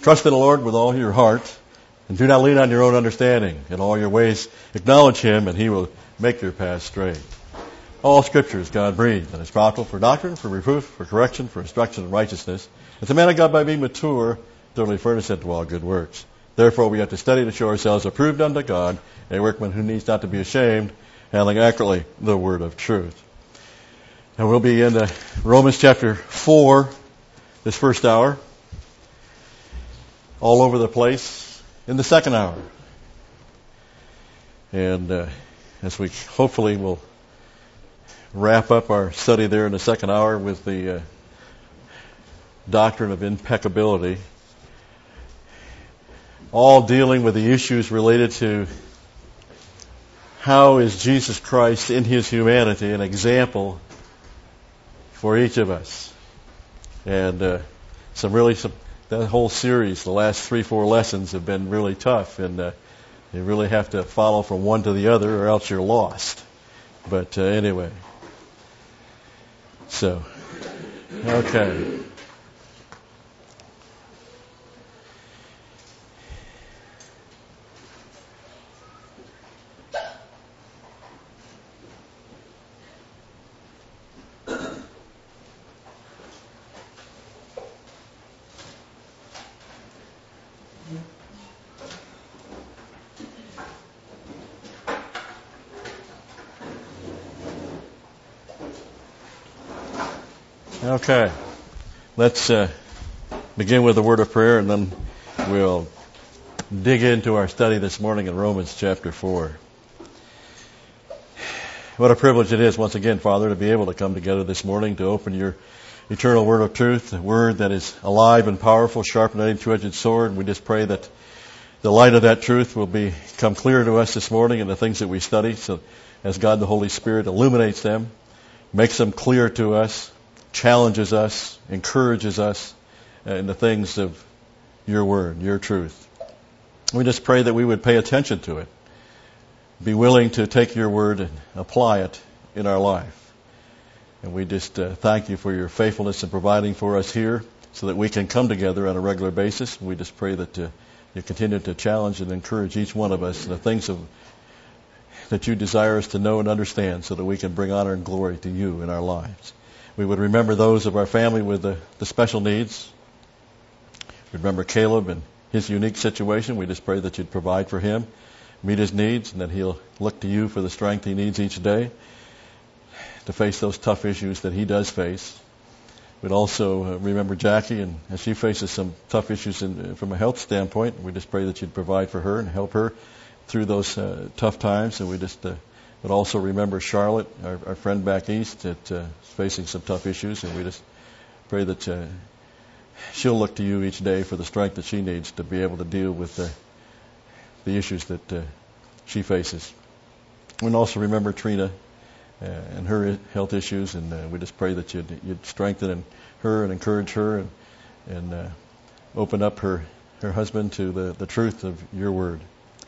Trust in the Lord with all your heart, and do not lean on your own understanding. In all your ways acknowledge Him, and He will make your path straight. All Scripture is God-breathed, and is profitable for doctrine, for reproof, for correction, for instruction in righteousness, that the man of God by being mature, thoroughly furnished unto all good works. Therefore we have to study to show ourselves approved unto God, a workman who needs not to be ashamed, handling accurately the word of truth. And we'll be in Romans chapter 4 this first hour, all over the place in the second hour. And as we hopefully will wrap up our study there in the second hour with the doctrine of impeccability, all dealing with the issues related to how is Jesus Christ in His humanity an example for each of us. And that whole series, the last 3-4 lessons have been really tough, and you really have to follow from one to the other or else you're lost. But anyway, so, okay. Okay, let's begin with a word of prayer, and then we'll dig into our study this morning in Romans chapter 4. What a privilege it is, once again, Father, to be able to come together this morning to open your eternal word of truth, a word that is alive and powerful, sharp and any two-edged sword. We just pray that the light of that truth will become clear to us this morning in the things that we study, so as God the Holy Spirit illuminates them, makes them clear to us, challenges us, encourages us in the things of your word, your truth. We just pray that we would pay attention to it, be willing to take your word and apply it in our life. And we just thank you for your faithfulness in providing for us here so that we can come together on a regular basis. We just pray that you continue to challenge and encourage each one of us in the things that you desire us to know and understand so that we can bring honor and glory to you in our lives. We would remember those of our family with the special needs. Remember Caleb and his unique situation. We just pray that you'd provide for him, meet his needs, and that he'll look to you for the strength he needs each day to face those tough issues that he does face. We'd also remember Jackie, and as she faces some tough issues from a health standpoint, we just pray that you'd provide for her and help her through those tough times. And we just would also remember Charlotte, our friend back east, that is facing some tough issues, and we just pray that she'll look to you each day for the strength that she needs to be able to deal with the issues that she faces. We also remember Trina and her health issues, and we just pray that you'd strengthen her and encourage her and open up her husband to the truth of your word.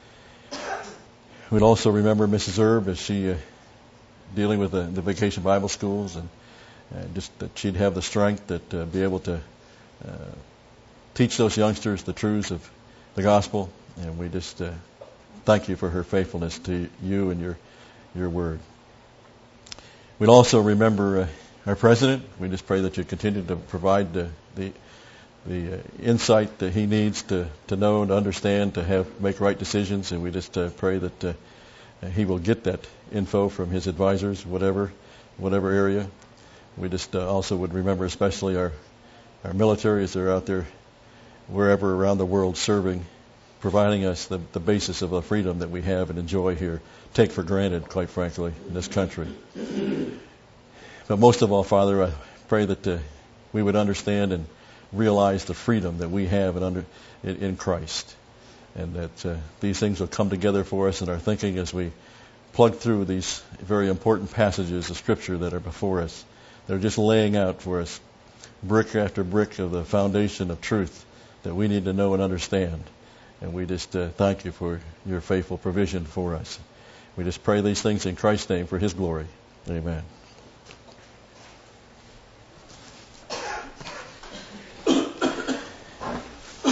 We'd also remember Mrs. Erb as she dealing with the vacation Bible schools, and just that she'd have the strength that be able to teach those youngsters the truths of the gospel. And we just thank you for her faithfulness to you and your word. We'd also remember our president. We just pray that you continue to provide the insight that he needs to know and understand, to make right decisions. And we just pray that he will get that info from his advisors, whatever area. We just also would remember especially our military as they're out there wherever around the world serving, providing us the basis of the freedom that we have and enjoy here, take for granted, quite frankly, in this country. But most of all, Father, I pray that we would understand and realize the freedom that we have in Christ, and that these things will come together for us in our thinking as we plug through these very important passages of Scripture that are before us. They're just laying out for us brick after brick of the foundation of truth that we need to know and understand. And we just thank you for your faithful provision for us. We just pray these things in Christ's name for His glory. Amen.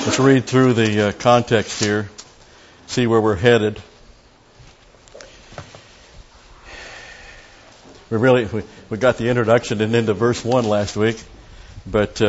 Let's read through the context here, see where we're headed. We got the introduction and into verse 1 last week, but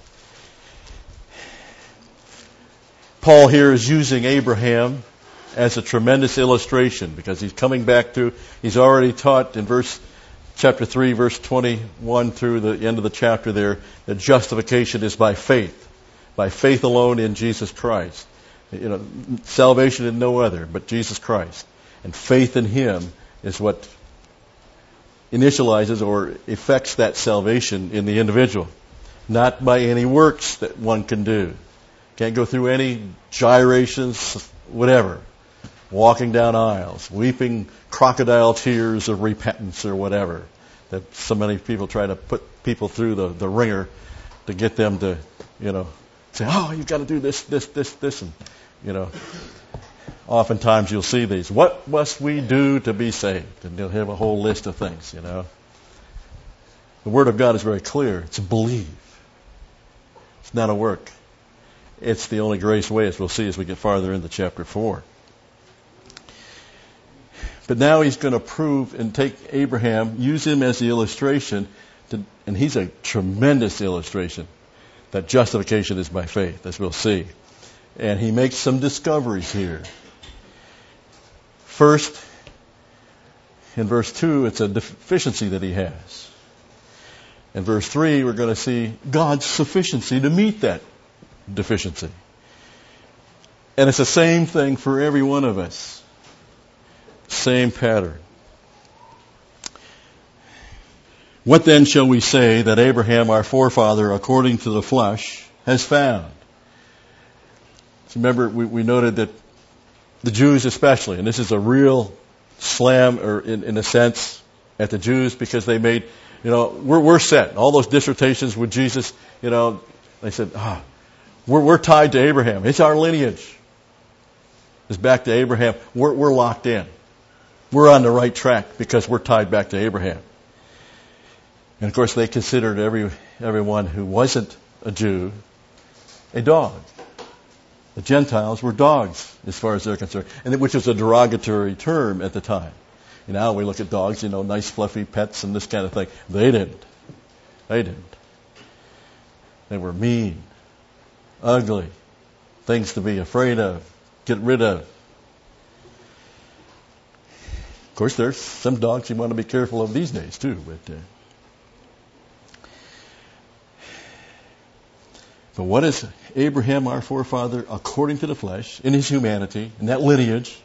Paul here is using Abraham as a tremendous illustration because he's coming back to, he's already taught in chapter 3, verse 21 through the end of the chapter there, that justification is by faith alone in Jesus Christ. Salvation in no other but Jesus Christ. And faith in Him is what initializes or effects that salvation in the individual. Not by any works that one can do. Can't go through any gyrations, whatever. Walking down aisles, weeping crocodile tears of repentance or whatever. That so many people try to put people through the ringer to get them to, say, oh, you've got to do this. And, oftentimes you'll see these. What must we do to be saved? And they'll have a whole list of things, The Word of God is very clear. It's believe. It's not a work. It's the only grace way, as we'll see as we get farther into chapter 4. But now he's going to prove and take Abraham, use him as the illustration, and he's a tremendous illustration, that justification is by faith, as we'll see. And he makes some discoveries here. First, in verse 2, it's a deficiency that he has. In verse 3, we're going to see God's sufficiency to meet that deficiency. And it's the same thing for every one of us. Same pattern. What then shall we say that Abraham, our forefather, according to the flesh, has found? So remember, we noted that the Jews especially, and this is a real slam, or in a sense, at the Jews, because they made, we're set. All those dissertations with Jesus, they said, we're tied to Abraham. It's our lineage. It's back to Abraham. We're locked in. We're on the right track because we're tied back to Abraham. And of course, they considered everyone who wasn't a Jew a dog. The Gentiles were dogs as far as they're concerned, and which was a derogatory term at the time. Now we look at dogs, nice fluffy pets and this kind of thing. They didn't. They were mean, ugly, things to be afraid of, get rid of. Of course, there's some dogs you want to be careful of these days too. But what is Abraham, our forefather, according to the flesh, in his humanity, in that lineage?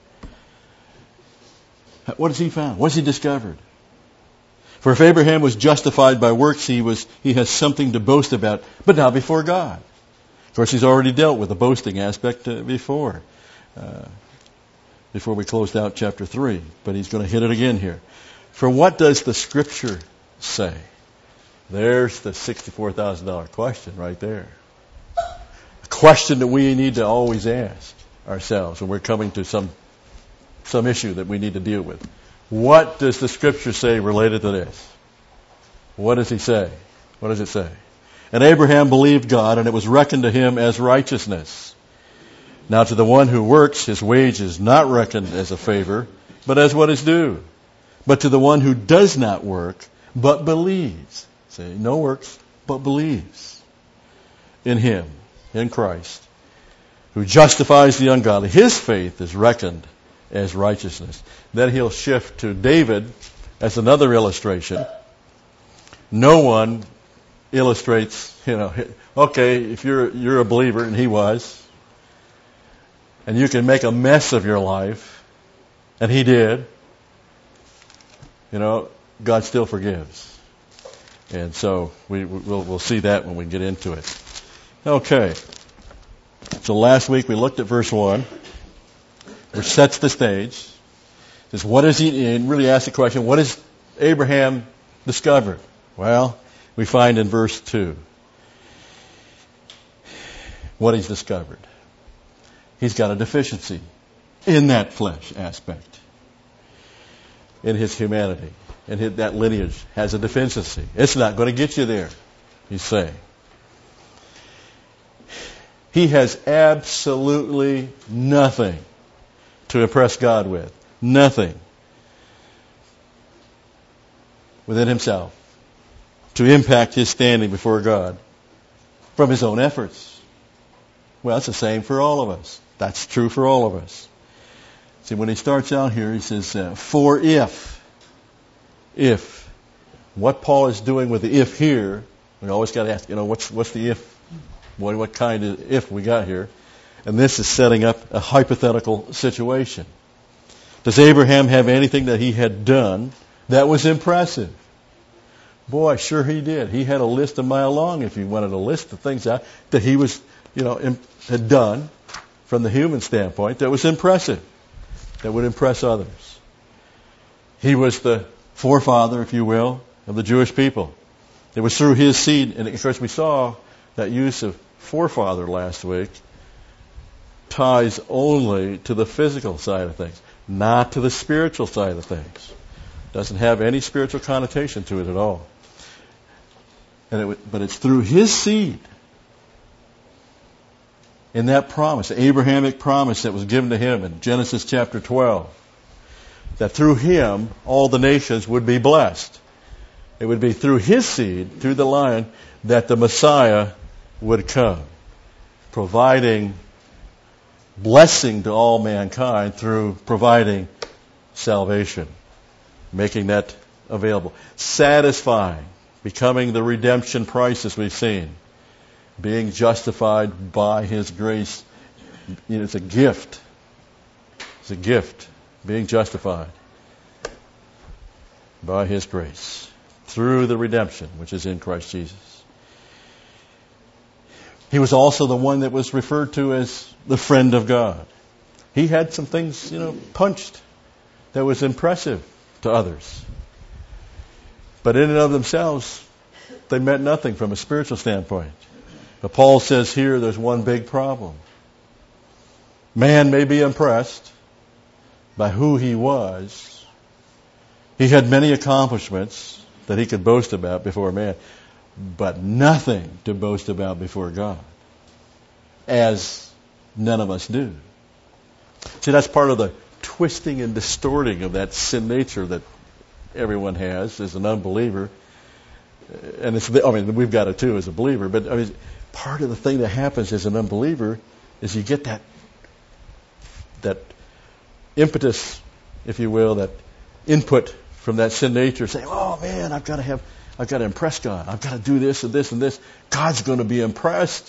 What has he found? What has he discovered? For if Abraham was justified by works, he has something to boast about, but not before God. Of course, he's already dealt with the boasting aspect before we closed out chapter 3. But he's going to hit it again here. For what does the Scripture say? There's the $64,000 question right there. A question that we need to always ask ourselves when we're coming to some issue that we need to deal with. What does the Scripture say related to this? What does he say? What does it say? And Abraham believed God, and it was reckoned to him as righteousness. Now to the one who works, his wage is not reckoned as a favor, but as what is due. But to the one who does not work, but believes. Say, no works, but believes in Him, in Christ, who justifies the ungodly. His faith is reckoned as righteousness. Then he'll shift to David as another illustration. No one illustrates, okay, if you're a believer, and he was, and you can make a mess of your life, and he did, God still forgives. And so we'll see that when we get into it. Okay. So last week we looked at verse 1, which sets the stage. It says, what is he, and really asks the question, what has Abraham discovered? Well, we find in verse 2 what he's discovered. He's got a deficiency in that flesh aspect, in his humanity. And that lineage has a deficiency. It's not going to get you there, he's saying. He has absolutely nothing to impress God with. Nothing within himself to impact his standing before God from his own efforts. Well, it's the same for all of us. That's true for all of us. See, when he starts out here, he says, for if, what Paul is doing with the if here, we always got to ask, what's the if? What kind of if we got here? And this is setting up a hypothetical situation. Does Abraham have anything that he had done that was impressive? Boy, sure he did. He had a list a mile long if you wanted to list the things out that he was, had done from the human standpoint that was impressive, that would impress others. He was the forefather, if you will, of the Jewish people. It was through his seed, and of course we saw that use of forefather last week ties only to the physical side of things, not to the spiritual side of things. Doesn't have any spiritual connotation to it at all. But it's through his seed, in that promise, the Abrahamic promise that was given to him in Genesis chapter 12, that through him all the nations would be blessed. It would be through his seed, through the line, that the Messiah would come, providing blessing to all mankind through providing salvation, making that available, satisfying, becoming the redemption price as we've seen, being justified by his grace. It's a gift. It's a gift, being justified by his grace through the redemption which is in Christ Jesus. He was also the one that was referred to as the friend of God. He had some things, punched that was impressive to others. But in and of themselves, they meant nothing from a spiritual standpoint. But Paul says here there's one big problem. Man may be impressed by who he was. He had many accomplishments that he could boast about before man, but nothing to boast about before God, as none of us do. See, that's part of the twisting and distorting of that sin nature that everyone has as an unbeliever. And we've got it too as a believer, but part of the thing that happens as an unbeliever is you get that impetus, if you will, that input from that sin nature, saying, "Oh man, I've got to impress God. I've got to do this and this and this. God's going to be impressed."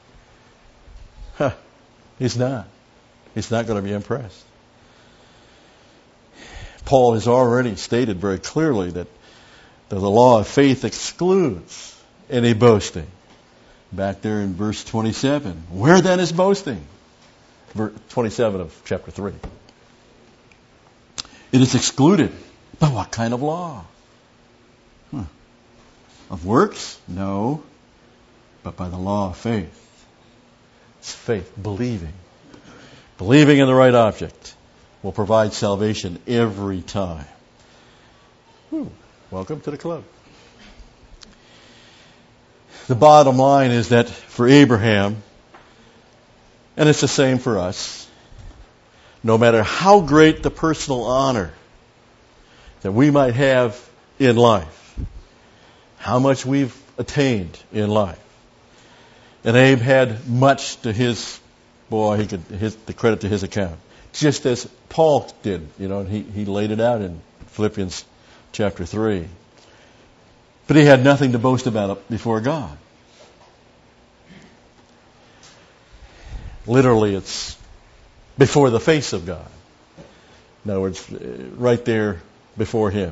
He's not. He's not going to be impressed. Paul has already stated very clearly that the law of faith excludes any boasting. Back there in verse 27. Where then is boasting? Verse 27 of chapter 3. It is excluded. By what kind of law? Of works? No. But by the law of faith. It's faith, believing. Believing in the right object will provide salvation every time. Welcome to the club. The bottom line is that for Abraham, and it's the same for us, no matter how great the personal honor that we might have in life, how much we've attained in life, and Abe had much to the credit to his account, just as Paul did, and he laid it out in Philippians chapter 3. But he had nothing to boast about before God. Literally, it's before the face of God. In other words, right there before Him.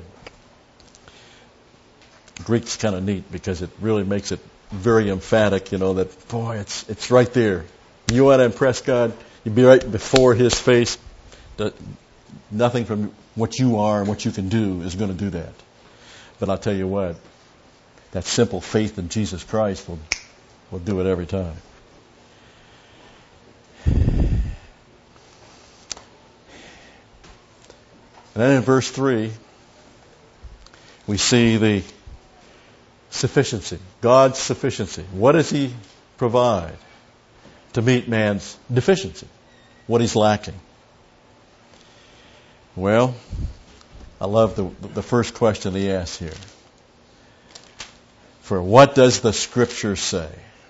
Greek's kind of neat because it really makes it very emphatic, that, boy, it's right there. You want to impress God, you'd be right before His face. Nothing from what you are and what you can do is going to do that. But I'll tell you what, that simple faith in Jesus Christ will do it every time. And then in verse 3, we see the sufficiency, God's sufficiency. What does He provide? to meet man's deficiency, what he's lacking? Well, I love the first question he asks here. For what does the Scripture say?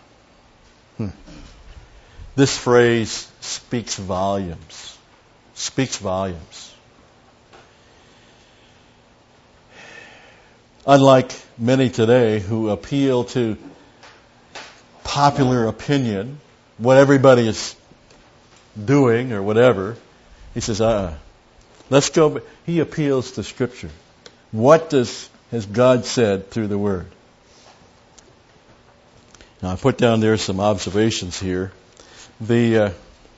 This phrase speaks volumes. Speaks volumes. Unlike many today who appeal to popular opinion, what everybody is doing or whatever, he says, let's go. He appeals to Scripture. What has God said through the Word? Now, I put down there some observations here. The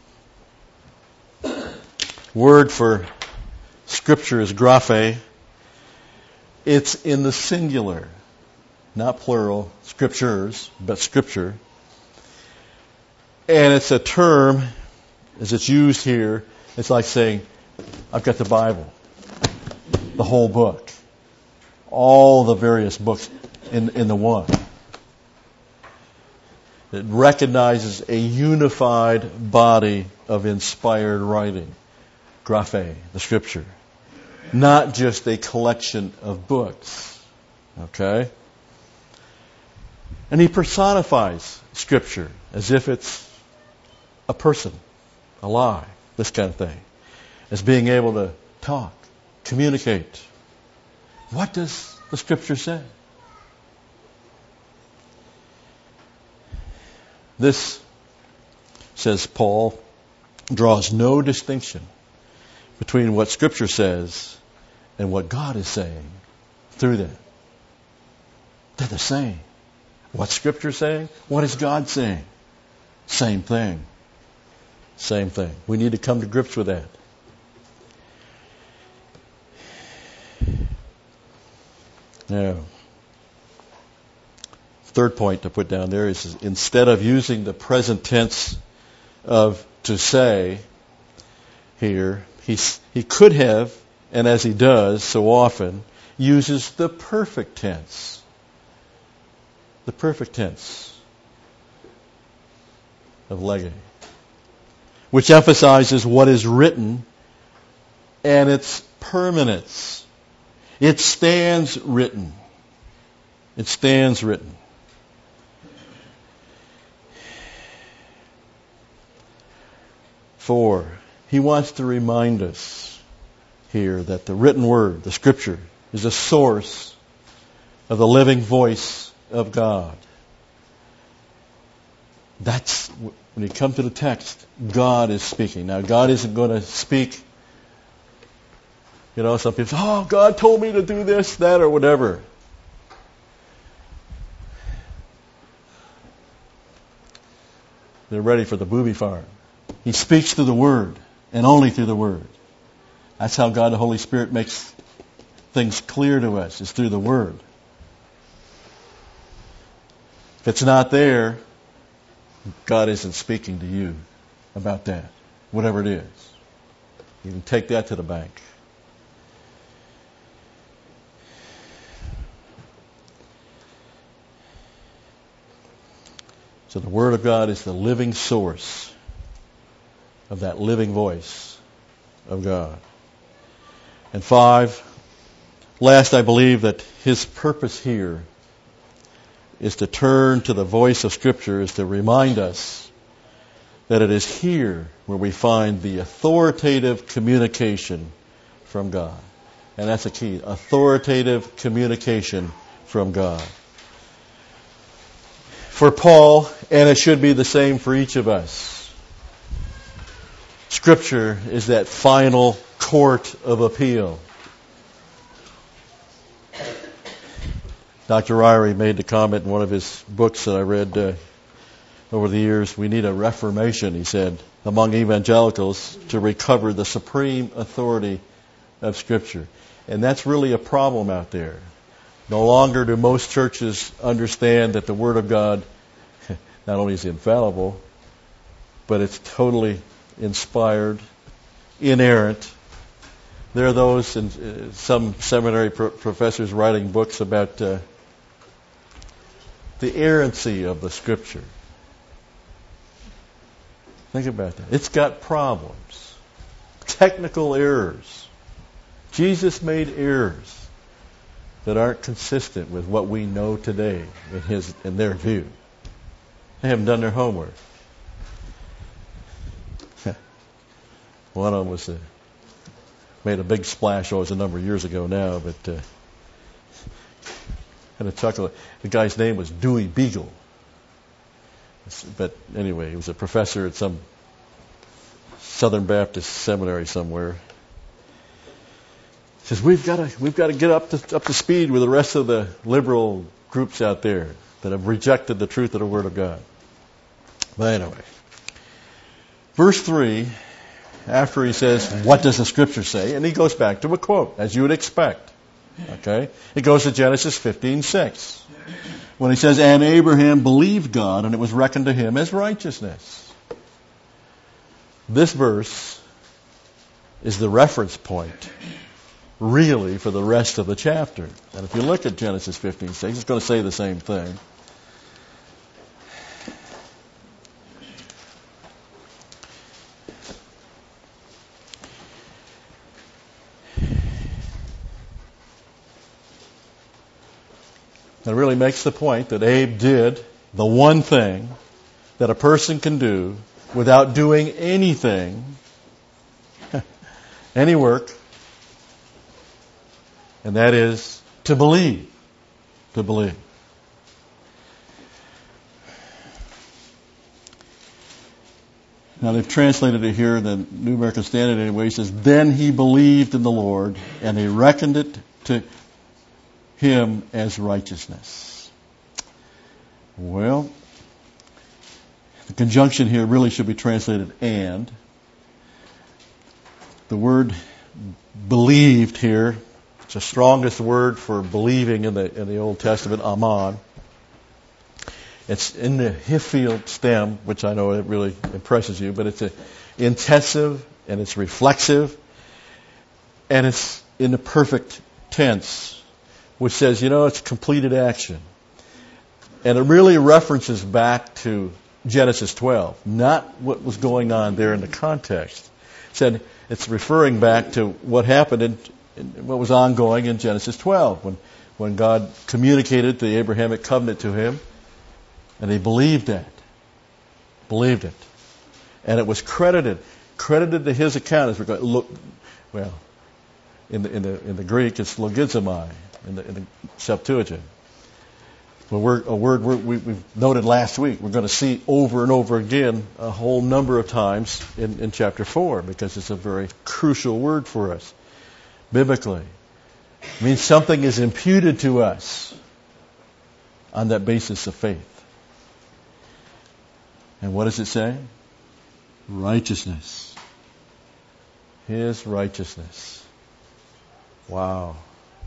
word for Scripture is graphe. It's in the singular, not plural, scriptures, but Scripture. And it's a term, as it's used here, it's like saying, I've got the Bible, the whole book, all the various books in the one. It recognizes a unified body of inspired writing, graphe, the Scripture, not just a collection of books. Okay? And he personifies Scripture as if it's a person, alive, this kind of thing, as being able to talk, communicate. What does the Scripture say? This, says Paul, draws no distinction between what Scripture says and what God is saying through that. They're the same. What's Scripture saying? What is God saying? Same thing. Same thing. We need to come to grips with that. Now, third point to put down there is instead of using the present tense of to say here, he could have, and as he does so often, uses the perfect tense. The perfect tense of lege, which emphasizes what is written and its permanence. It stands written. It stands written. For he wants to remind us here that the written word, the Scripture, is a source of the living voice of God. That's, when you come to the text, God is speaking. Now, God isn't going to speak, some people say, oh, God told me to do this, that, or whatever. They're ready for the booby farm. He speaks through the Word, and only through the Word. That's how God the Holy Spirit makes things clear to us, is through the Word. If it's not there, God isn't speaking to you about that, whatever it is. You can take that to the bank. So the Word of God is the living source of that living voice of God. And 5, last, I believe that his purpose here is to turn to the voice of Scripture, is to remind us that it is here where we find the authoritative communication from God. And that's the key, authoritative communication from God. For Paul, and it should be the same for each of us, Scripture is that final court of appeal. Dr. Ryrie made the comment in one of his books that I read over the years, we need a reformation, he said, among evangelicals to recover the supreme authority of Scripture. And that's really a problem out there. No longer do most churches understand that the Word of God not only is infallible, but it's totally inspired, inerrant. There are those, and some seminary professors writing books about the errancy of the Scripture. Think about that. It's got problems. Technical errors. Jesus made errors that aren't consistent with what we know today in their view. They haven't done their homework. One of them was made a big splash. Oh, it was a number of years ago now, but had a chuckle. The guy's name was Dewey Beagle. But anyway, he was a professor at some Southern Baptist seminary somewhere. He says, we've got to get up to speed with the rest of the liberal groups out there that have rejected the truth of the Word of God. But anyway, verse 3, after he says, what does the Scripture say? And he goes back to a quote, as you would expect. Okay? It goes to Genesis 15:6. When he says, and Abraham believed God, and it was reckoned to him as righteousness. This verse is the reference point, really, for the rest of the chapter. And if you look at Genesis 15:6, it's going to say the same thing. It really makes the point that Abe did the one thing that a person can do without doing anything, any work, and that is to believe. To believe. Now they've translated it here, the New American Standard anyway, says, then he believed in the Lord, and he reckoned it to him as righteousness. Well, the conjunction here really should be translated and. The word believed here, it's the strongest word for believing in the Old Testament, aman. It's in the Hiphil stem, which I know it really impresses you, but it's intensive and it's reflexive and it's in the perfect tense, which says, it's completed action. And it really references back to Genesis 12, not what was going on there in the context. It said it's referring back to what happened in what was ongoing in Genesis 12, when God communicated the Abrahamic covenant to him, and he believed that. Believed it. And it was credited to his account as regard. Look, well, in the Greek it's logizomai. In the Septuagint. Well, we've noted last week, we're going to see over and over again a whole number of times in chapter 4, because it's a very crucial word for us, biblically. It means something is imputed to us on that basis of faith. And what does it say? Righteousness. His righteousness. Wow.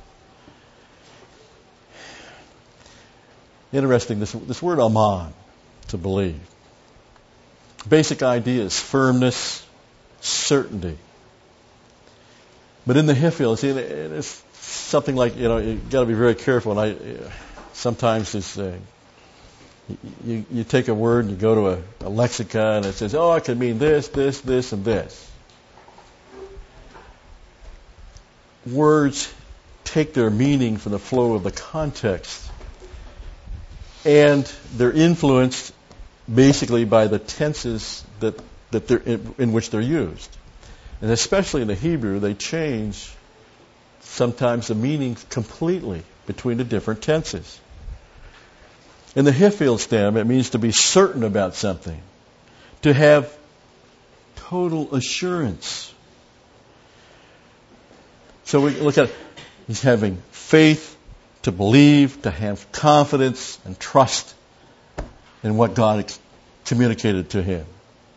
Interesting, this word aman, to believe. Basic idea is firmness, certainty. But in the Hiphil, it's something like, you've got to be very careful. And sometimes it's, you take a word and you go to a lexicon and it says, it can mean this, this, this, and this. Words take their meaning from the flow of the context. And they're influenced basically by the tenses that they're in which they're used. And especially in the Hebrew, they change sometimes the meaning completely between the different tenses. In the Hiphil stem, it means to be certain about something, to have total assurance. So we look at it, he's having faith, to believe, to have confidence and trust in what God communicated to him.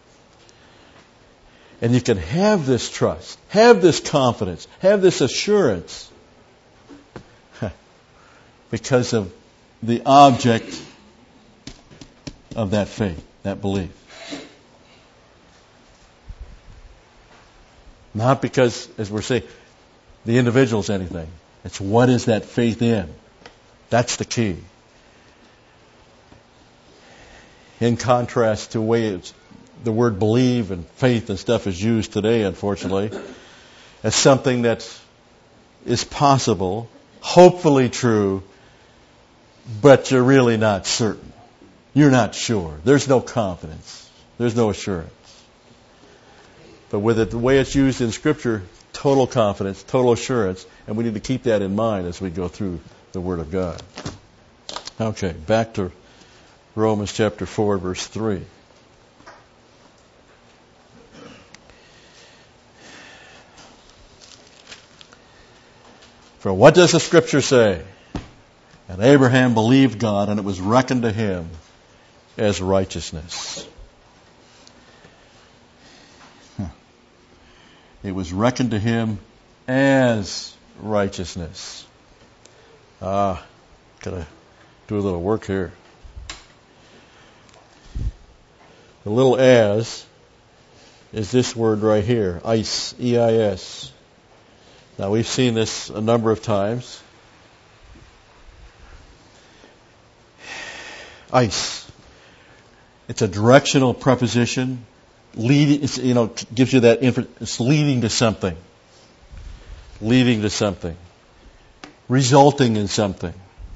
And you can have this trust, have this confidence, have this assurance because of the object of that faith, that belief. Not because, as we're saying, the individual's anything. It's what is that faith in? That's the key. In contrast to the way the word believe and faith and stuff is used today, unfortunately, as something that is possible, hopefully true, but you're really not certain. You're not sure. There's no confidence. There's no assurance. But with it, the way it's used in Scripture, total confidence, total assurance, and we need to keep that in mind as we go through the Word of God. Okay, back to Romans chapter 4, verse 3. For what does the Scripture say? And Abraham believed God, and it was reckoned to him as righteousness. It was reckoned to him as righteousness. Gotta do a little work here. The little as is this word right here, eis, E-I-S. Now we've seen this a number of times. Eis. It's a directional preposition. Gives you that it's leading to something. Leading to something. Resulting in something.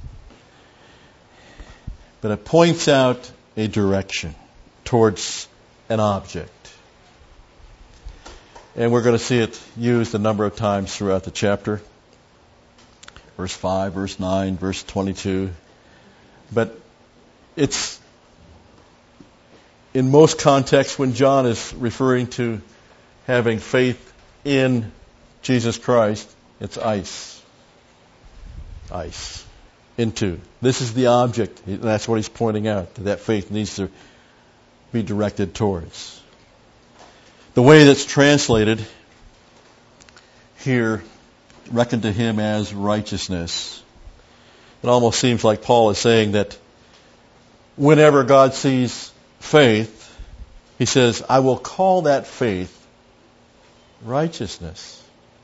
But it points out a direction towards an object. And we're going to see it used a number of times throughout the chapter. Verse 5, verse 9, verse 22. But it's in most contexts when John is referring to having faith in Jesus Christ, it's eis. Eis. Into. This is the object. That's what he's pointing out. That faith needs to be directed towards. The way that's translated here, reckoned to him as righteousness, it almost seems like Paul is saying that whenever God sees faith, he says, I will call that faith righteousness.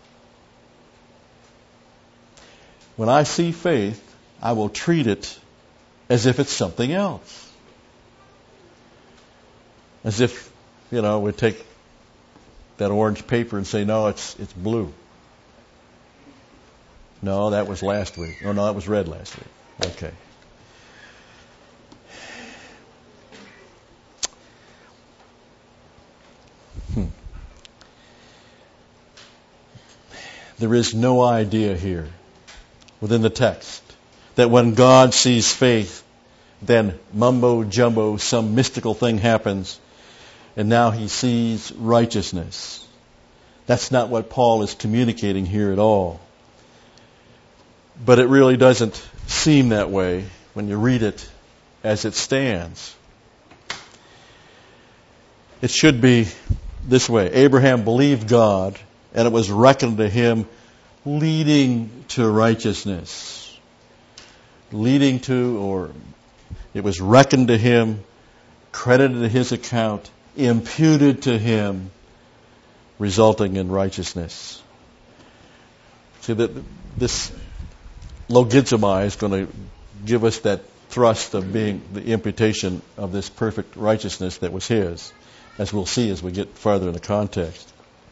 When I see faith, I will treat it as if it's something else. As if, we take that orange paper and say, no, it's blue. No, that was last week. Oh, no, that was red last week. Okay. There is no idea here within the text that when God sees faith, then mumbo jumbo, some mystical thing happens, and now he sees righteousness. That's not what Paul is communicating here at all. But it really doesn't seem that way when you read it as it stands. It should be this way. Abraham believed God, and it was reckoned to him leading to righteousness. Leading to, or it was reckoned to him, credited to his account, imputed to him, resulting in righteousness. See, that this logizomai is going to give us that thrust of being the imputation of this perfect righteousness that was his, as we'll see as we get farther in the context.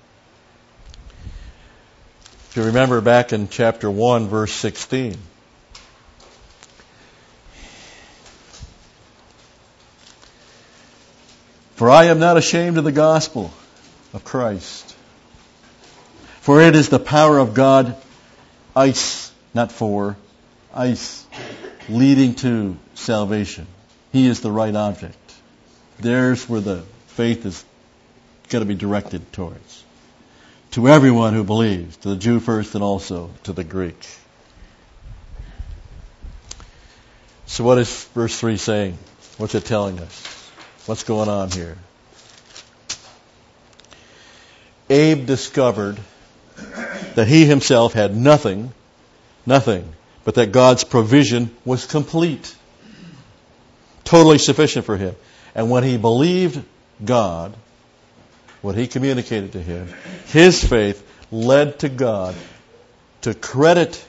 If you remember back in chapter 1, verse 16, for I am not ashamed of the gospel of Christ, for it is the power of God, eis, not for, eis, leading to salvation. He is the right object. There's where the faith is going to be directed towards. To everyone who believes, to the Jew first and also to the Greek. So what is verse 3 saying? What's it telling us? What's going on here? Abe discovered that he himself had nothing, but that God's provision was complete, totally sufficient for him. And when he believed God, what he communicated to him, his faith led to God to credit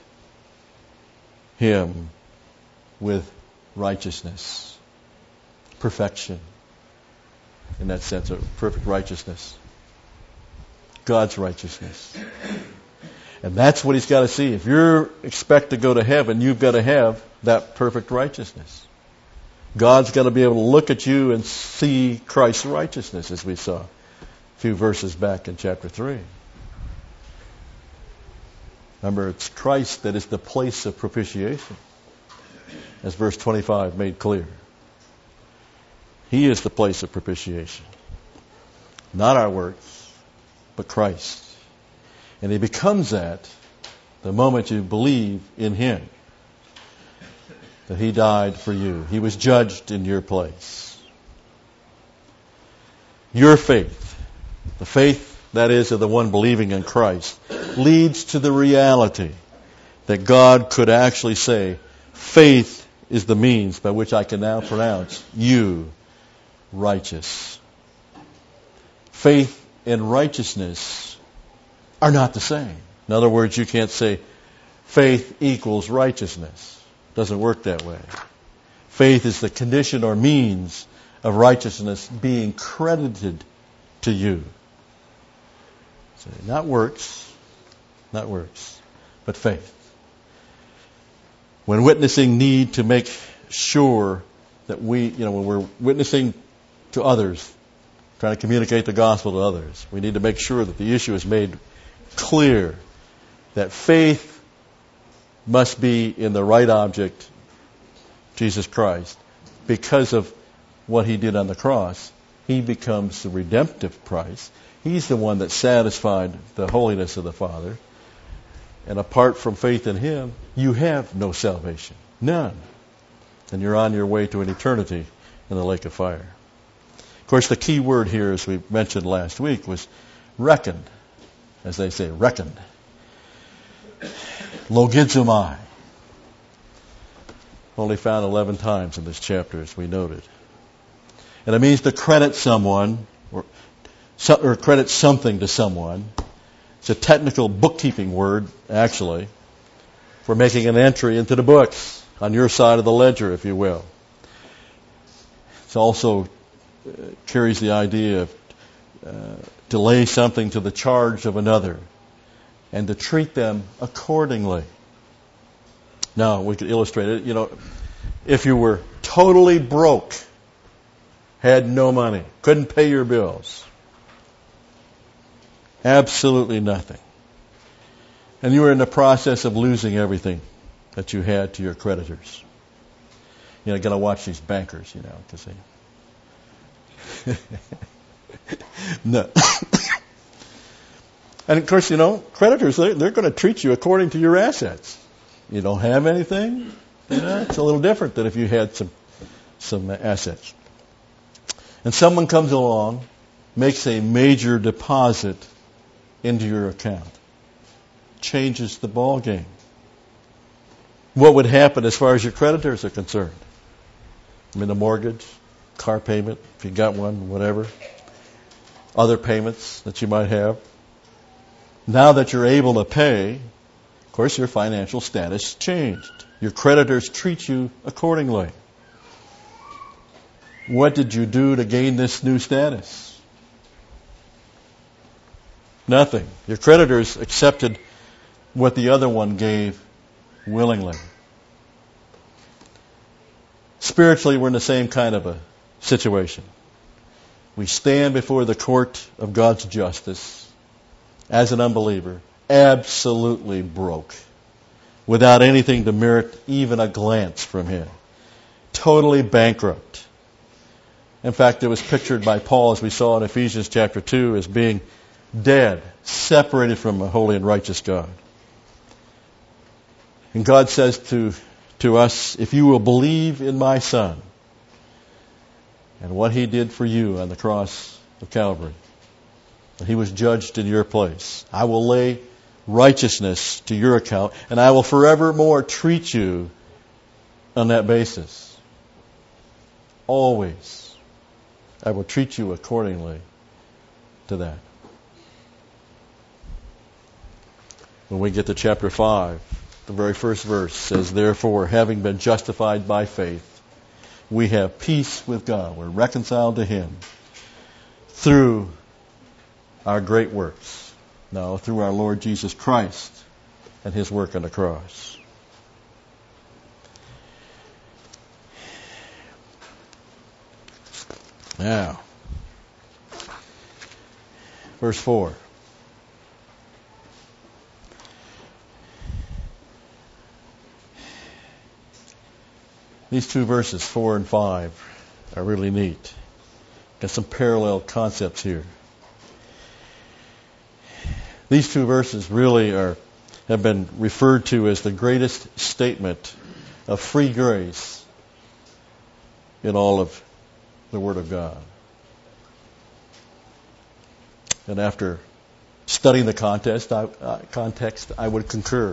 him with righteousness, perfection. in that sense of perfect righteousness. God's righteousness. And that's what He's got to see. If you expect to go to heaven, you've got to have that perfect righteousness. God's got to be able to look at you and see Christ's righteousness, as we saw a few verses back in chapter 3. Remember, it's Christ that is the place of propitiation, as verse 25 made clear. He is the place of propitiation. Not our works, but Christ. And He becomes that the moment you believe in Him, that He died for you. He was judged in your place. Your faith, the faith that is of the one believing in Christ, leads to the reality that God could actually say, faith is the means by which I can now pronounce you righteous. Faith and righteousness are not the same. In other words, you can't say faith equals righteousness. It doesn't work that way. Faith is the condition or means of righteousness being credited to you. So not works, but faith. When witnessing, need to make sure that when we're witnessing to others, trying to communicate the gospel to others, we need to make sure that the issue is made clear, that faith must be in the right object, Jesus Christ. Because of what He did on the cross, He becomes the redemptive price. He's the one that satisfied the holiness of the Father. And apart from faith in Him, you have no salvation. None. And you're on your way to an eternity in the lake of fire. Of course, the key word here, as we mentioned last week, was reckoned. As they say, reckoned. Logizomai. Only found 11 times in this chapter, as we noted. And it means to credit someone or credit something to someone. It's a technical bookkeeping word, actually, for making an entry into the books on your side of the ledger, if you will. It also carries the idea of to lay something to the charge of another and to treat them accordingly. Now, we could illustrate it. If you were totally broke, had no money, couldn't pay your bills, absolutely nothing, and you were in the process of losing everything that you had to your creditors. You got to watch these bankers, because they... No. And of course, creditors, they're going to treat you according to your assets. You don't have anything, it's a little different than if you had some assets. And someone comes along, makes a major deposit into your account, changes the ball game. What would happen as far as your creditors are concerned? A mortgage, car payment, if you got one, whatever, other payments that you might have. Now that you're able to pay, of course, your financial status changed. Your creditors treat you accordingly. What did you do to gain this new status? Nothing. Your creditors accepted what the other one gave willingly. Spiritually, we're in the same kind of a situation. We stand before the court of God's justice as an unbeliever, absolutely broke, without anything to merit even a glance from Him, totally bankrupt. In fact, it was pictured by Paul, as we saw in Ephesians chapter 2, as being dead, separated from a holy and righteous God. And God says to us, if you will believe in my Son and what He did for you on the cross of Calvary, that He was judged in your place, I will lay righteousness to your account, and I will forevermore treat you on that basis. Always. I will treat you accordingly to that. When we get to chapter 5, the very first verse says, therefore, having been justified by faith, we have peace with God. We're reconciled to Him through our great works. No, through our Lord Jesus Christ and His work on the cross. Now, verse 4. These two verses, 4 and 5, are really neat. Got some parallel concepts here. These two verses really have been referred to as the greatest statement of free grace in all of the Word of God. And after studying the context, I would concur.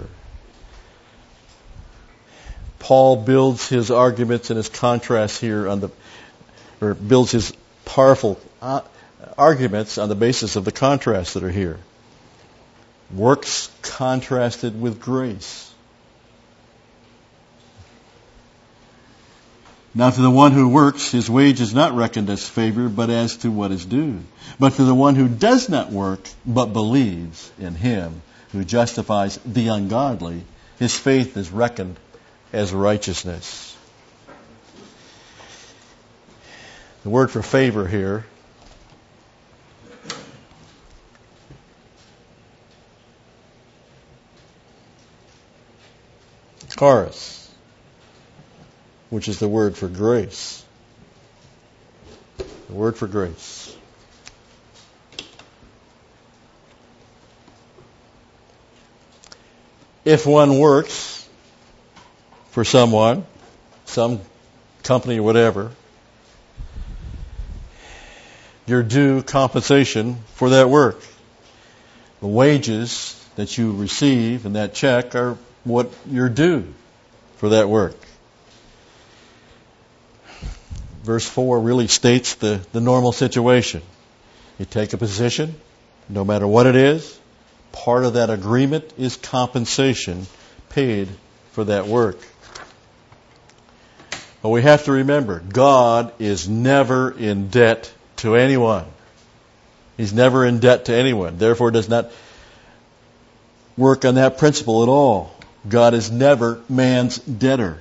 Paul builds his arguments and his contrasts here builds his powerful arguments on the basis of the contrasts that are here. Works contrasted with grace. Now to the one who works, his wage is not reckoned as favor, but as to what is due. But to the one who does not work, but believes in Him who justifies the ungodly, his faith is reckoned as righteousness. The word for favor here charis, which is the word for grace. The word for grace. If one works for someone, some company or whatever, you're due compensation for that work. The wages that you receive in that check are what you're due for that work. Verse 4 really states the normal situation. You take a position, no matter what it is, part of that agreement is compensation paid for that work. But we have to remember, God is never in debt to anyone. He's never in debt to anyone. Therefore, does not work on that principle at all. God is never man's debtor.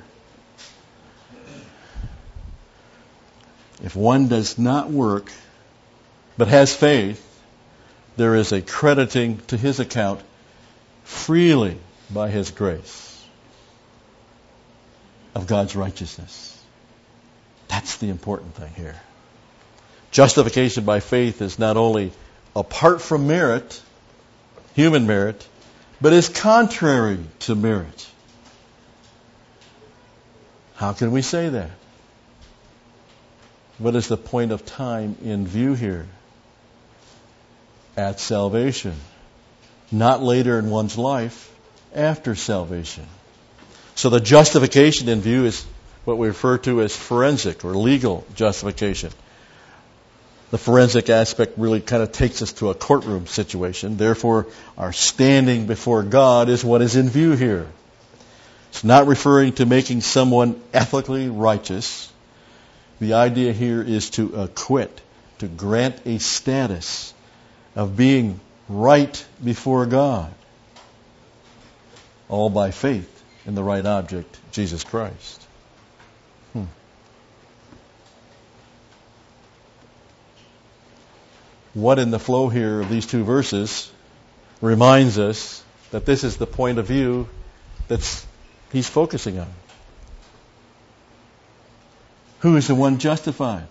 If one does not work, but has faith, there is a crediting to his account freely by His grace of God's righteousness. That's the important thing here. Justification by faith is not only apart from merit, human merit, but is contrary to merit. How can we say that? What is the point of time in view here? At salvation. Not later in one's life, after salvation. So the justification in view is what we refer to as forensic or legal justification. The forensic aspect really kind of takes us to a courtroom situation. Therefore, our standing before God is what is in view here. It's not referring to making someone ethically righteous. The idea here is to acquit, to grant a status of being right before God. All by faith in the right object, Jesus Christ. What in the flow here of these two verses reminds us that this is the point of view that he's focusing on. Who is the one justified?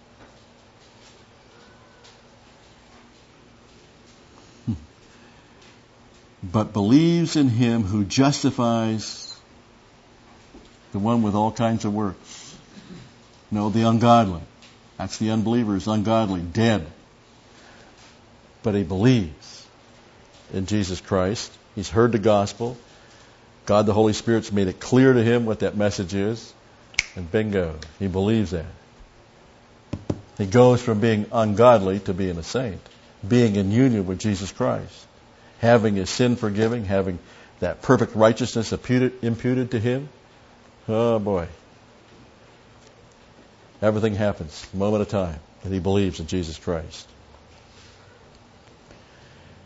But believes in Him who justifies the one with all kinds of works. No, the ungodly. That's the unbeliever, is ungodly, dead. But he believes in Jesus Christ. He's heard the gospel. God the Holy Spirit's made it clear to him what that message is. And bingo, he believes that. He goes from being ungodly to being a saint. Being in union with Jesus Christ. Having his sin forgiven. Having that perfect righteousness imputed to him. Oh boy. Everything happens a moment at a time that he believes in Jesus Christ.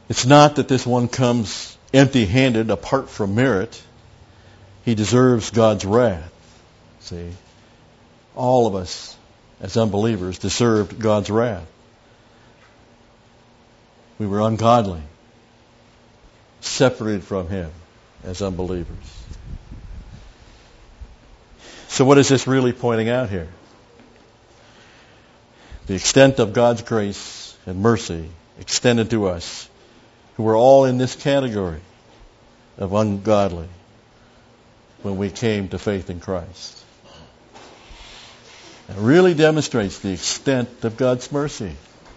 It's not that this one comes empty-handed apart from merit. He deserves God's wrath. See, all of us as unbelievers deserved God's wrath. We were ungodly, separated from Him as unbelievers. So what is this really pointing out here? The extent of God's grace and mercy extended to us, who were all in this category of ungodly when we came to faith in Christ. It really demonstrates the extent of God's mercy.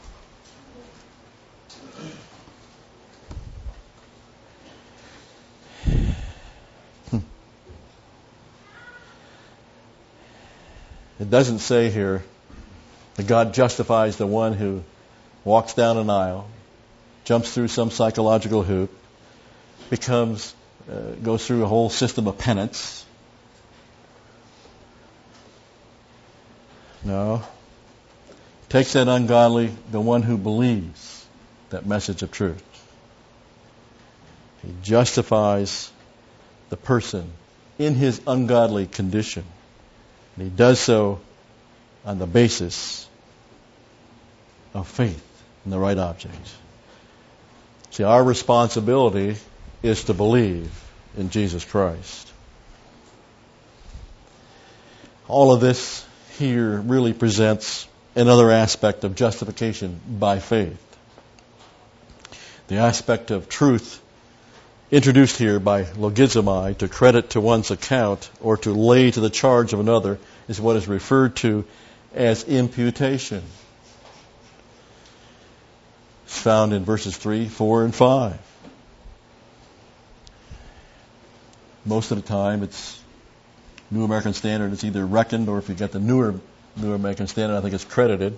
It doesn't say here that God justifies the one who walks down an aisle, jumps through some psychological hoop, goes through a whole system of penance. No. Takes that ungodly, the one who believes that message of truth. He justifies the person in his ungodly condition. And He does so on the basis of faith in the right object. See, our responsibility is to believe in Jesus Christ. All of this here really presents another aspect of justification by faith. The aspect of truth introduced here by logizomai, to credit to one's account or to lay to the charge of another, is what is referred to as imputation. It's found in verses 3, 4, and 5. Most of the time it's New American Standard, it's either reckoned, or if you get the New American Standard, I think it's credited.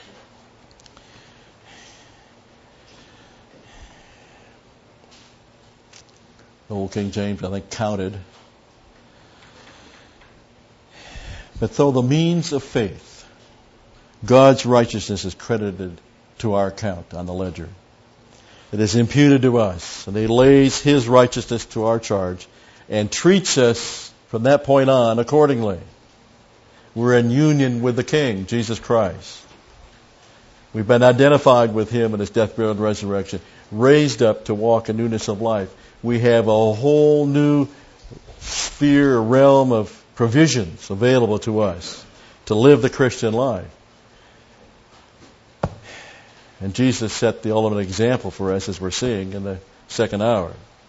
The Old King James, I think, counted. But though the means of faith, God's righteousness is credited to our account on the ledger. It is imputed to us, and He lays His righteousness to our charge and treats us from that point on accordingly. We're in union with the King, Jesus Christ. We've been identified with Him in His death, burial, and resurrection, raised up to walk in newness of life. We have a whole new sphere, realm of provisions available to us to live the Christian life. And Jesus set the ultimate example for us, as we're seeing in the second hour.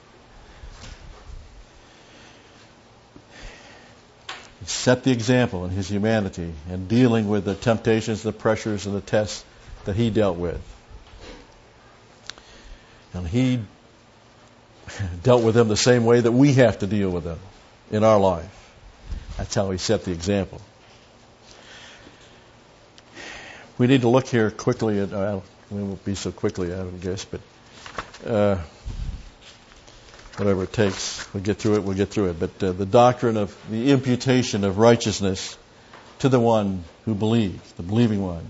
He set the example in His humanity and dealing with the temptations, the pressures, and the tests that He dealt with. And He dealt with them the same way that we have to deal with them in our life. That's how He set the example. We need to look here quickly at, we won't be so quickly, I would guess, but whatever it takes, we'll get through it. But the doctrine of the imputation of righteousness to the one who believes, the believing one.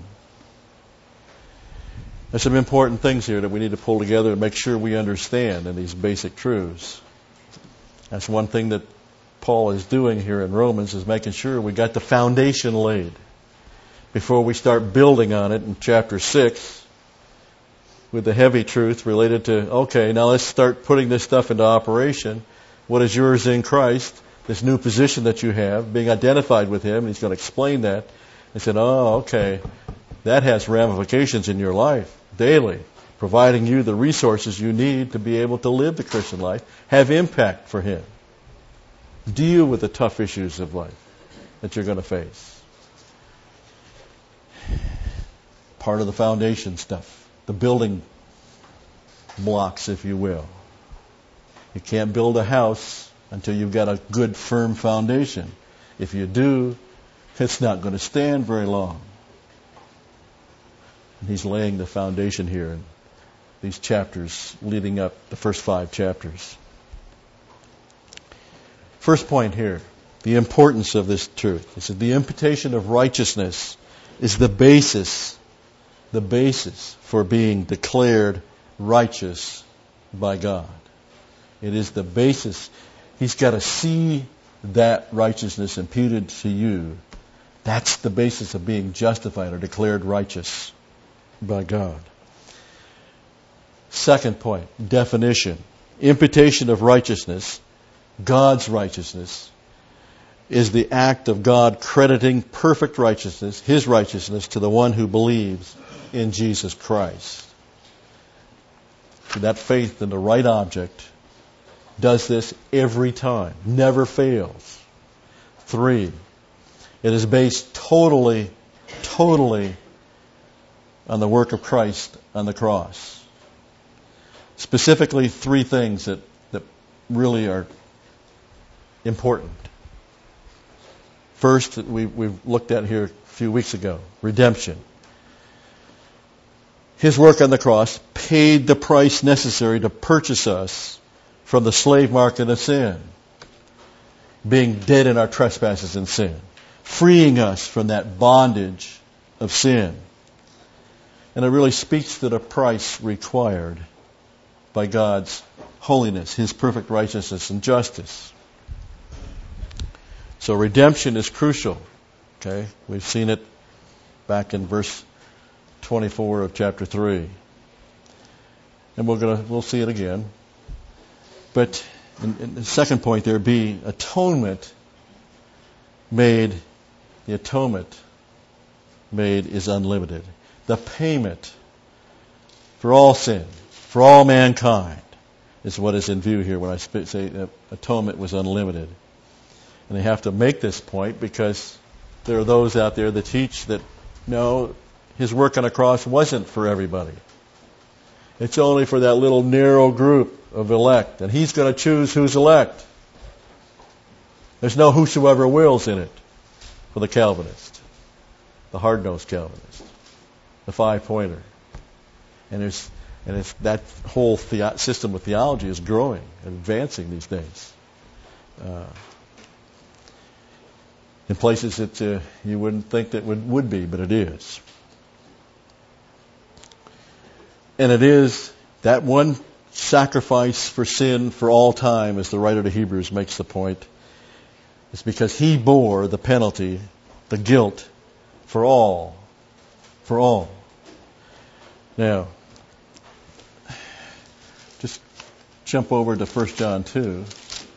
There's some important things here that we need to pull together to make sure we understand in these basic truths. That's one thing that Paul is doing here in Romans, is making sure we got the foundation laid before we start building on it in chapter 6 with the heavy truth related to, okay, now let's start putting this stuff into operation. What is yours in Christ, this new position that you have, being identified with Him, and he's going to explain that. He said, oh, okay, that has ramifications in your life daily, providing you the resources you need to be able to live the Christian life, have impact for Him. Deal with the tough issues of life that you're going to face. Part of the foundation stuff, the building blocks, if you will. You can't build a house until you've got a good, firm foundation. If you do, it's not going to stand very long. And he's laying the foundation here in these chapters leading up, the first 5 chapters. First point here, the importance of this truth. It says the imputation of righteousness is the basis for being declared righteous by God. It is the basis. He's got to see that righteousness imputed to you. That's the basis of being justified or declared righteous by God. Second point, definition. Imputation of righteousness, God's righteousness, is the act of God crediting perfect righteousness, His righteousness, to the one who believes in Jesus Christ. That faith in the right object does this every time, never fails. 3, it is based totally on the work of Christ on the cross. Specifically, 3 things that really are important. First, we've looked at here a few weeks ago, redemption. His work on the cross paid the price necessary to purchase us from the slave market of sin, being dead in our trespasses and sin, freeing us from that bondage of sin. And it really speaks to the price required by God's holiness, His perfect righteousness and justice. So redemption is crucial. Okay, we've seen it back in verse 24 of chapter 3, and we'll see it again. But in the second point there, be atonement made. The atonement made is unlimited. The payment for all sin, for all mankind, is what is in view here when I say that atonement was unlimited. And they have to make this point because there are those out there that teach that, no, His work on the cross wasn't for everybody. It's only for that little narrow group of elect. And He's going to choose who's elect. There's no whosoever wills in it for the Calvinist, the hard-nosed Calvinist, the five-pointer. And it's that whole system of theology is growing and advancing these days. In places that you wouldn't think that would be, but it is. And it is that one sacrifice for sin for all time, as the writer to Hebrews makes the point. It's because He bore the penalty, the guilt, for all. For all. Now, just jump over to 1 John 2.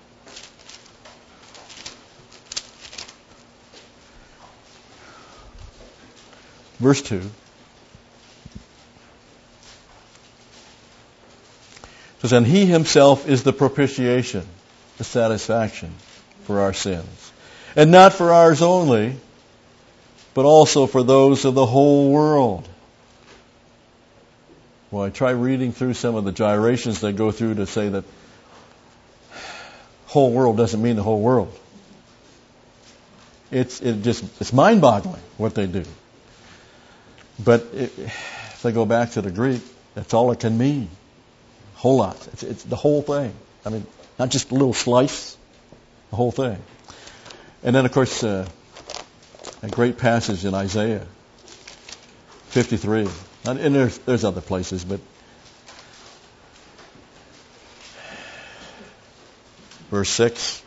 Verse 2. It says, and He Himself is the propitiation, the satisfaction for our sins. And not for ours only, but also for those of the whole world. Well, I try reading through some of the gyrations they go through to say that whole world doesn't mean the whole world. It's mind-boggling what they do. But if they go back to the Greek, that's all it can mean. A whole lot. It's the whole thing. I mean, not just a little slice, the whole thing. And then, of course, a great passage in Isaiah 53. And there's other places, but verse 6.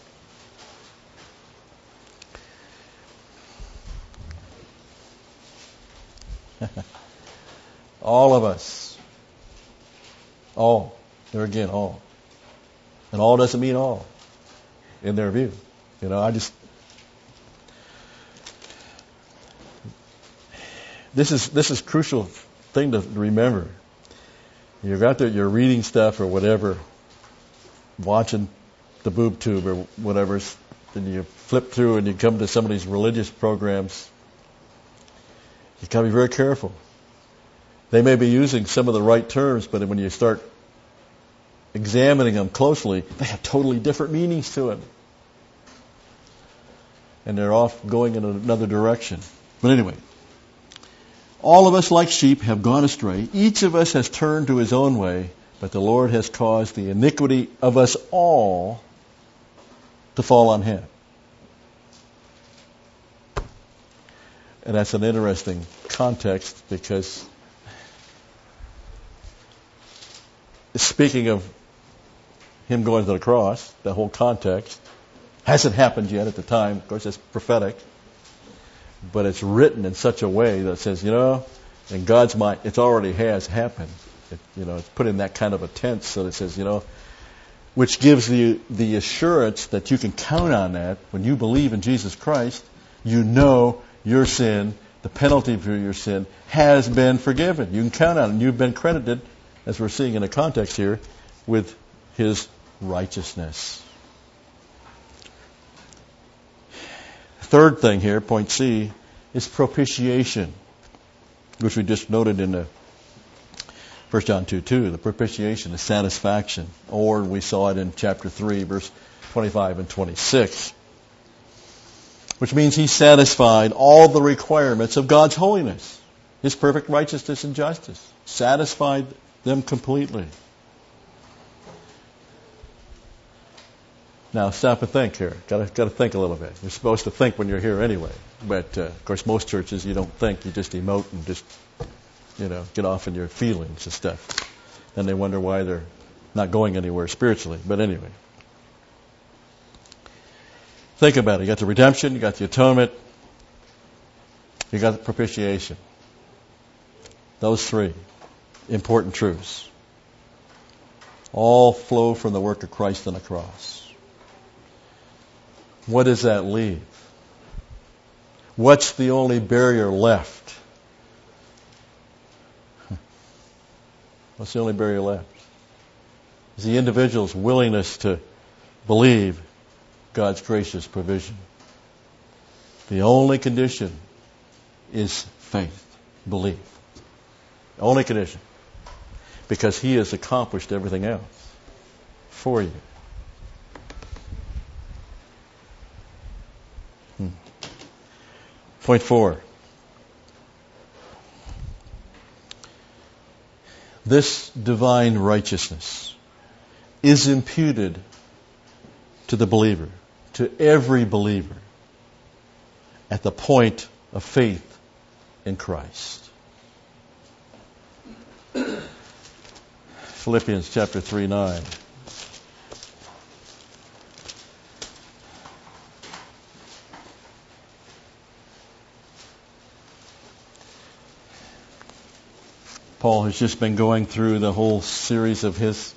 All of us. All. There again, all. And all doesn't mean all in their view. You know, this is crucial thing to remember. You're out there, you're reading stuff or whatever, watching the boob tube or whatever, and you flip through and you come to some of these religious programs. You've got to be very careful. They may be using some of the right terms, but when you start examining them closely, they have totally different meanings to it. And they're off going in another direction. But anyway, all of us like sheep have gone astray. Each of us has turned to his own way, but the Lord has caused the iniquity of us all to fall on Him. And that's an interesting context because speaking of him going to the cross, the whole context. Hasn't happened yet at the time. Of course, it's prophetic. But it's written in such a way that says, in God's mind, it already has happened. It's put in that kind of a tense, so it says, which gives you the assurance that you can count on that. When you believe in Jesus Christ, you know your sin, the penalty for your sin, has been forgiven. You can count on it. And you've been credited, as we're seeing in the context here, with His righteousness. Third thing here, point C, is propitiation, which we just noted in the 1 John 2:2, the propitiation, the satisfaction. Or we saw it in chapter 3, verse 25 and 26. Which means He satisfied all the requirements of God's holiness, His perfect righteousness and justice. Satisfied them completely. Now, stop and think here. Got to think a little bit. You're supposed to think when you're here anyway. But, of course, most churches, you don't think. You just emote and just, get off in your feelings and stuff. And they wonder why they're not going anywhere spiritually. But anyway. Think about it. You got the redemption, you got the atonement, you got the propitiation. Those three important truths all flow from the work of Christ on the cross. What does that leave? What's the only barrier left? What's the only barrier left? Is the individual's willingness to believe God's gracious provision. The only condition is faith, belief. The only condition. Because He has accomplished everything else for you. Point 4. This divine righteousness is imputed to the believer, to every believer, at the point of faith in Christ. Philippians chapter 3:9. Paul has just been going through the whole series of his,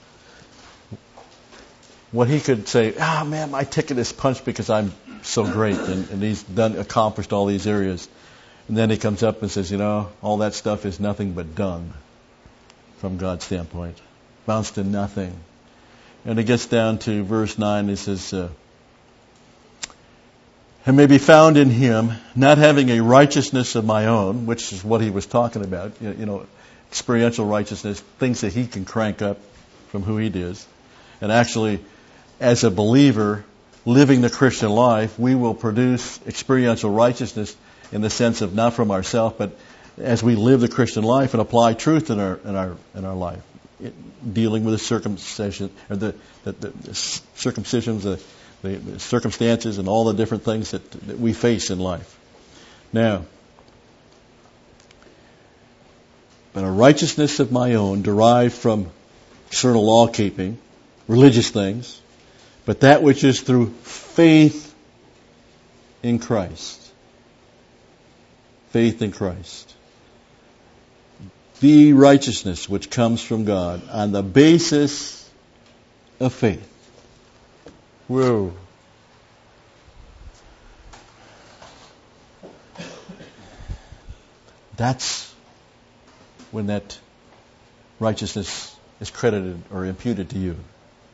what he could say, man, my ticket is punched because I'm so great, and he's accomplished all these areas. And then he comes up and says, all that stuff is nothing but dung from God's standpoint. Amounts to nothing. And it gets down to verse 9, he says, and may be found in Him, not having a righteousness of my own, which is what he was talking about, experiential righteousness, things that he can crank up from who he is. And actually, as a believer, living the Christian life, we will produce experiential righteousness in the sense of not from ourselves, but as we live the Christian life and apply truth in our life, dealing with the circumcision, or the circumcisions, the circumstances, and all the different things that we face in life. Now, but a righteousness of my own derived from external law keeping, religious things, but that which is through faith in Christ. Faith in Christ. The righteousness which comes from God on the basis of faith. Whoa. That's when that righteousness is credited or imputed to you.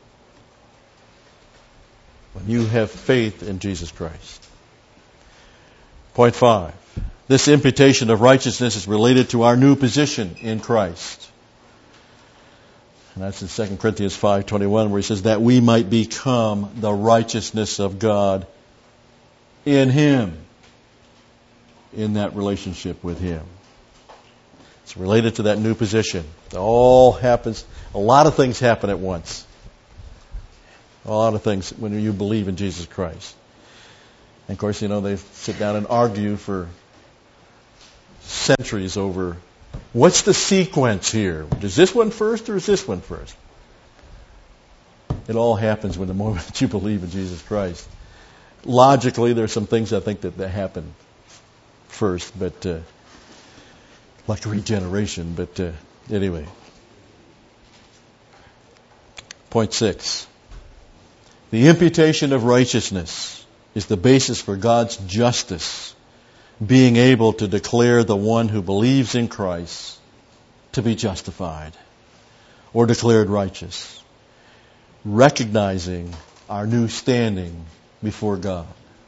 When you have faith in Jesus Christ. Point 5. This imputation of righteousness is related to our new position in Christ. And that's in 2 Corinthians 5:21, where he says that we might become the righteousness of God in Him. In that relationship with Him. It's related to that new position. It all happens, a lot of things happen at once. A lot of things when you believe in Jesus Christ. And of course, they sit down and argue for centuries over what's the sequence here? Is this one first or is this one first? It all happens when the moment that you believe in Jesus Christ. Logically, there's some things I think that happen first, but like regeneration. But anyway. Point 6. The imputation of righteousness is the basis for God's justice, being able to declare the one who believes in Christ to be justified or declared righteous, recognizing our new standing before God.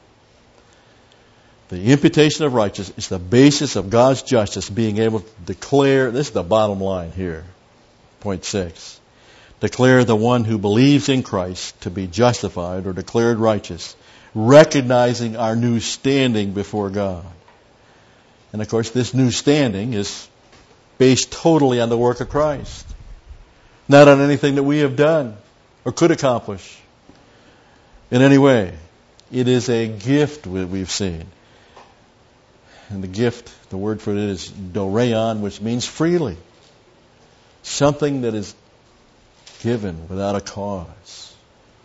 The imputation of righteousness is the basis of God's justice, being able to declare, this is the bottom line here, point 6, declare the one who believes in Christ to be justified or declared righteous, recognizing our new standing before God. And of course, this new standing is based totally on the work of Christ, not on anything that we have done or could accomplish in any way. It is a gift we've seen. And the gift, the word for it is doreon, which means freely. Something that is given without a cause.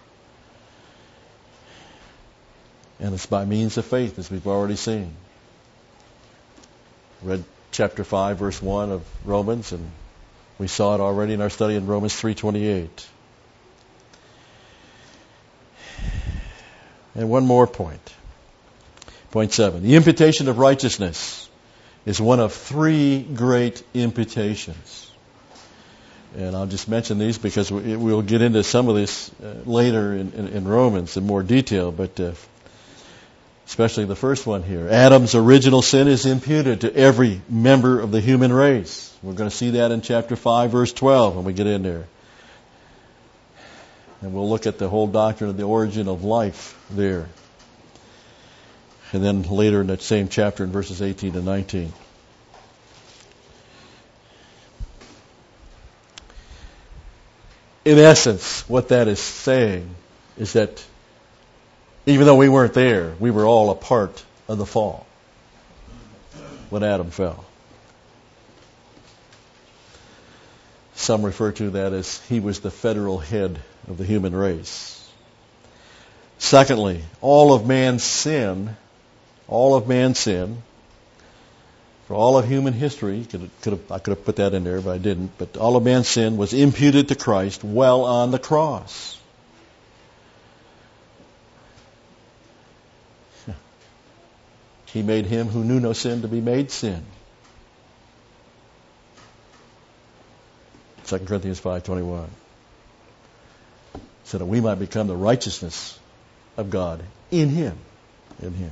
And it's by means of faith, as we've already seen. Read chapter 5, verse 1 of Romans, and we saw it already in our study in Romans 3:28. And one more point. Point 7. The imputation of righteousness is one of 3 great imputations. And I'll just mention these because we'll get into some of this later in Romans in more detail, but especially the first one here. Adam's original sin is imputed to every member of the human race. We're going to see that in chapter 5, verse 12 when we get in there. And we'll look at the whole doctrine of the origin of life there. And then later in that same chapter in verses 18 to 19. In essence, what that is saying is that even though we weren't there, we were all a part of the fall when Adam fell. Some refer to that as he was the federal head of the human race. Secondly, all of man's sin, for all of human history, I could have put that in there, but I didn't, but all of man's sin was imputed to Christ while on the cross. He made him who knew no sin to be made sin. 2 Corinthians 5:21. So that we might become the righteousness of God in him. In him.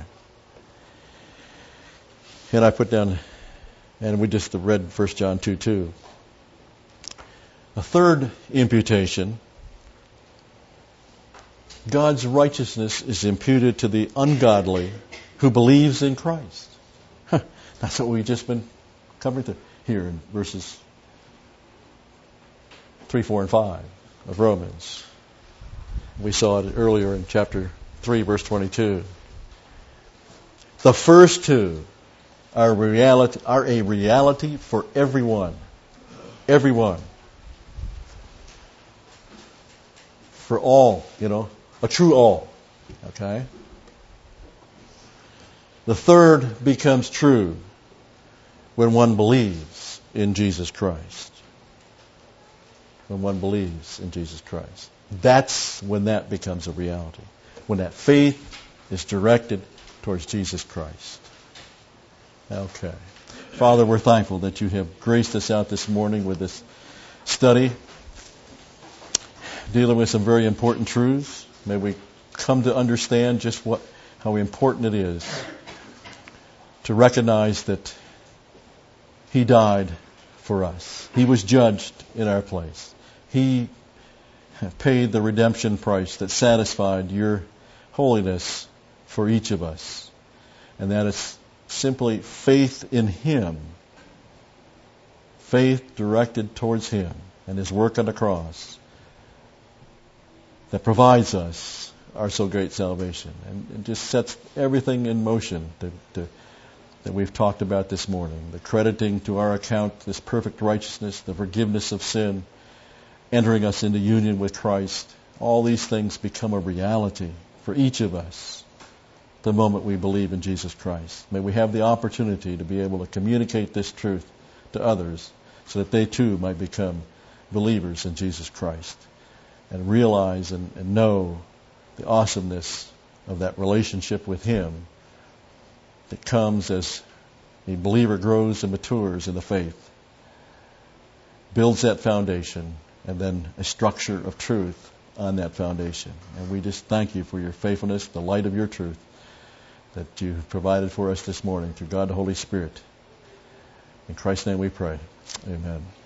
And I put down, and we just read 1 John 2:2. A third imputation, God's righteousness is imputed to the ungodly who believes in Christ. That's what we've just been covering here in verses 3, 4, and 5 of Romans. We saw it earlier in chapter 3, verse 22. The first two are a reality for everyone. Everyone. For all, a true all. Okay? The third becomes true when one believes in Jesus Christ. When one believes in Jesus Christ. That's when that becomes a reality. When that faith is directed towards Jesus Christ. Okay. Father, we're thankful that you have graced us out this morning with this study, dealing with some very important truths. May we come to understand just how important it is to recognize that he died for us. He was judged in our place. He paid the redemption price that satisfied your holiness for each of us. And that is simply faith in him. Faith directed towards him and his work on the cross that provides us our so great salvation. And it just sets everything in motion that we've talked about this morning. The crediting to our account this perfect righteousness, the forgiveness of sin, entering us into union with Christ, All these things become a reality for each of us the moment we believe in Jesus Christ. May we have the opportunity to be able to communicate this truth to others so that they too might become believers in Jesus Christ and realize and know the awesomeness of that relationship with Him that comes as a believer grows and matures in the faith, builds that foundation, and then a structure of truth on that foundation. And we just thank you for your faithfulness, the light of your truth that you provided for us this morning through God the Holy Spirit. In Christ's name we pray. Amen.